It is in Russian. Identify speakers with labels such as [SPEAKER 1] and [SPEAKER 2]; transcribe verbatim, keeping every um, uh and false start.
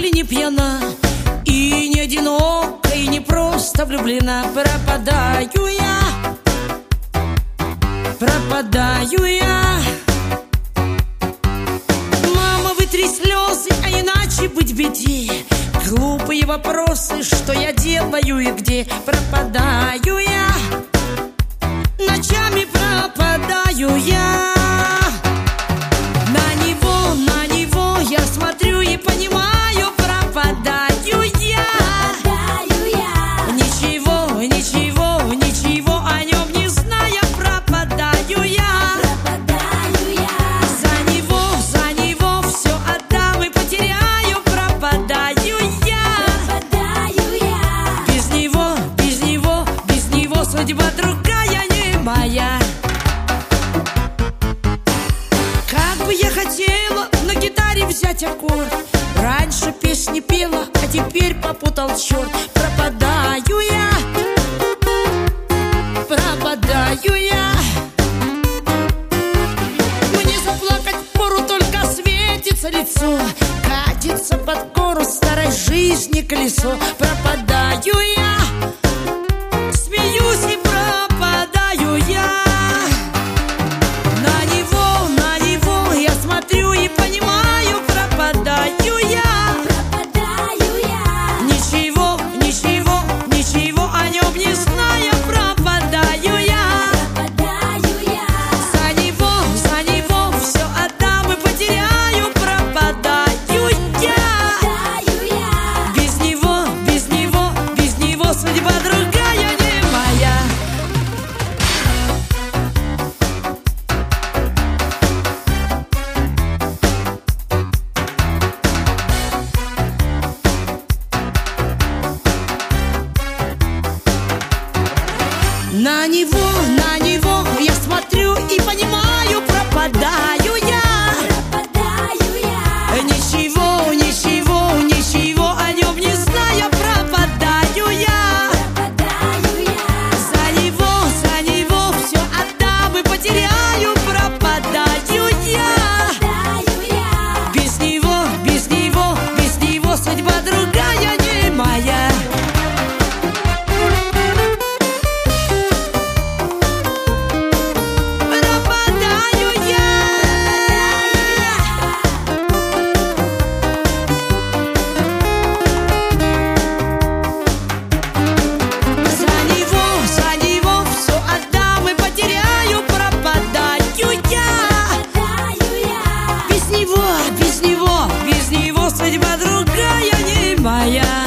[SPEAKER 1] ли не пьяна, и не одинока, и не просто влюблена. Пропадаю я, пропадаю я. Мама, вытри слезы, а иначе быть беде. Глупые вопросы, что я делаю и где. Пропадаю я, ночами пропадаю я. На него, на него я смотрю и понимаю, пропадаю я.
[SPEAKER 2] Пропадаю я.
[SPEAKER 1] Ничего, ничего, ничего о нем не зная, пропадаю я.
[SPEAKER 2] Пропадаю я.
[SPEAKER 1] За него, за него все отдам и потеряю, пропадаю я.
[SPEAKER 2] Пропадаю я.
[SPEAKER 1] Без него, без него, без него судьба другая не моя. Как бы я хотела на гитаре взять аккорд. Раньше песни пела, а теперь попутал черт. Пропадаю я, пропадаю я. Мне заплакать впору, только светится лицо. Катится под гору старой жизни колесо. Пропадаю я, смеюсь и пропадаю я. На него, на него я смотрю и понимаю, пропадаю я.
[SPEAKER 2] Пропадаю я.
[SPEAKER 1] Ничего, ничего, ничего о нем не зная, пропадаю я.
[SPEAKER 2] Пропадаю я.
[SPEAKER 1] За него, за него все отдам и потеряю, пропадаю я.
[SPEAKER 2] Пропадаю я.
[SPEAKER 1] Без него, без него, без него судьба другая не моя. На него, на него я смотрю и понимаю, пропадаю я.
[SPEAKER 2] Пропадаю я.
[SPEAKER 1] Ничего, ничего, ничего о нем не зная, пропадаю я.
[SPEAKER 2] Пропадаю я.
[SPEAKER 1] За него, за него все отдам и потеряю, пропадаю я.
[SPEAKER 2] Пропадаю я.
[SPEAKER 1] Без него, без него, без него судьба другая не моя. Пропадаю я. За него, за него все отдам и потеряю, пропадаю я.
[SPEAKER 2] Пропадаю я.
[SPEAKER 1] Без него, без него, без него судьба другая не моя.